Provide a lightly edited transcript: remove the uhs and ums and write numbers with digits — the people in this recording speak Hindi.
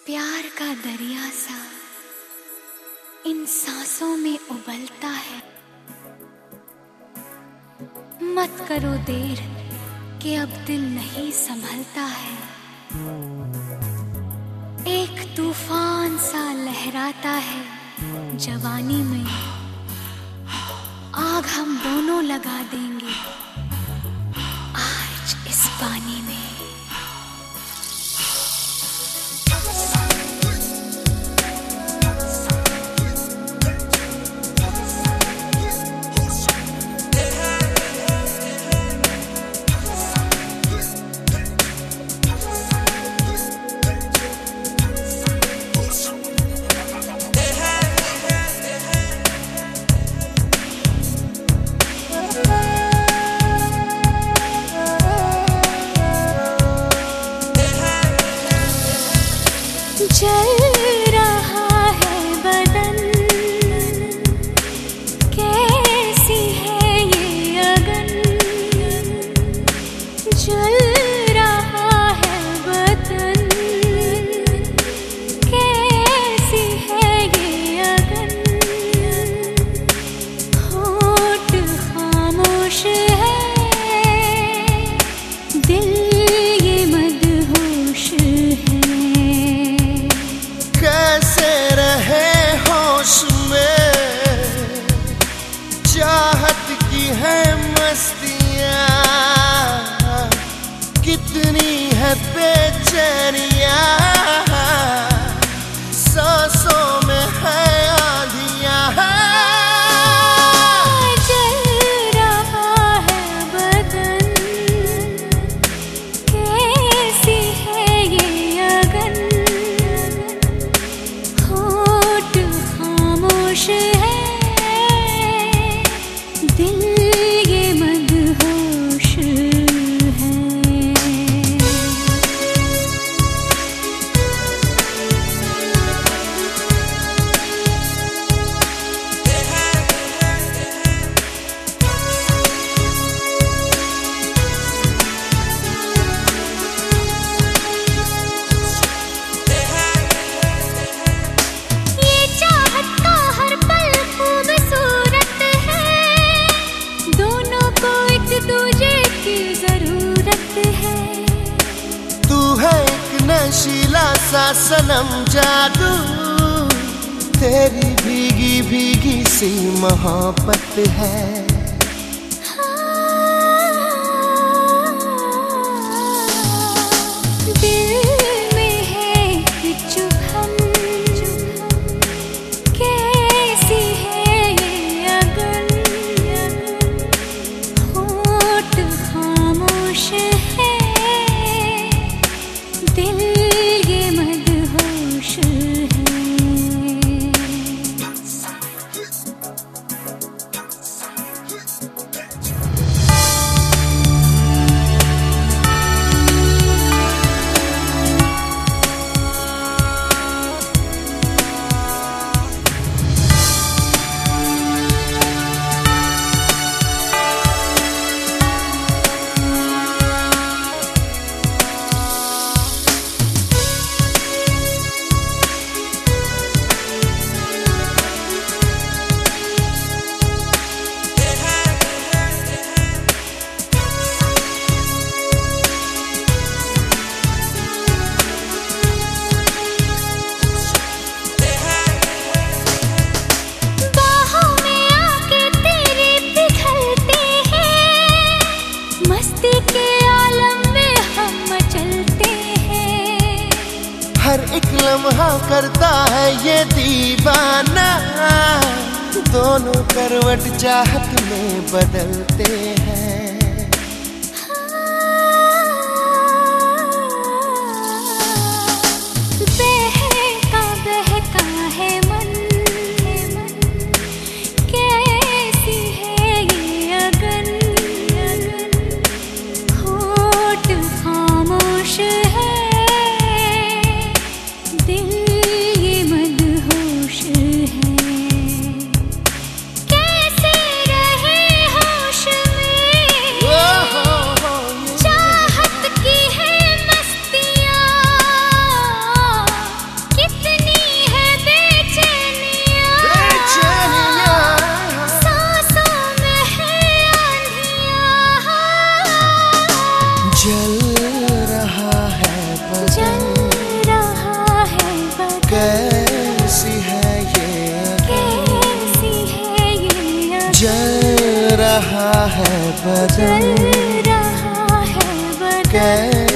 प्यार का दरिया सा इन सांसों में उबलता है। मत करो देर कि अब दिल नहीं संभलता है। एक तूफान सा लहराता है जवानी में, आग हम दोनों लगा देंगे आज इस पानी में। जल रहा है बदन, कैसी है ये अगन। जल रहा है बदन, कैसी है ये अगन। होठ खामोश है, दिल ये मदहोश है। कैसे रहे होश में, चाहत की है मस्तियाँ, कितनी है बेचैनियाँ, सांसों में है आंधियाँ। जल रहा है बदन, कैसी है ये अगन। होठ खामोश है, दिल ये मदहोश है। ये चाहत का हर पल खूबसूरत है, दोनों को एक दूजे की जरूरत है। तू है एक नशीला सा सनम जादू, तेरी भीगी भीगी सी मोहब्बत है। दिल में है एक चुभन, कैसी है ये अगन। होठ खामोश है, दिल ये मदहोश है। बाहों में आके तेरे पिघलते हैं, मस्ती के आलम में हम मचलते हैं। हर एक लम्हा करता है ये दीवाना, दोनों करवट चाहत में बदलते हैं। बहका है मन, कैसी है ये अगन। होठ खामोश है, दिल ये मदहोश है। कैसे रहे होश में, है बदल रहा है बदल।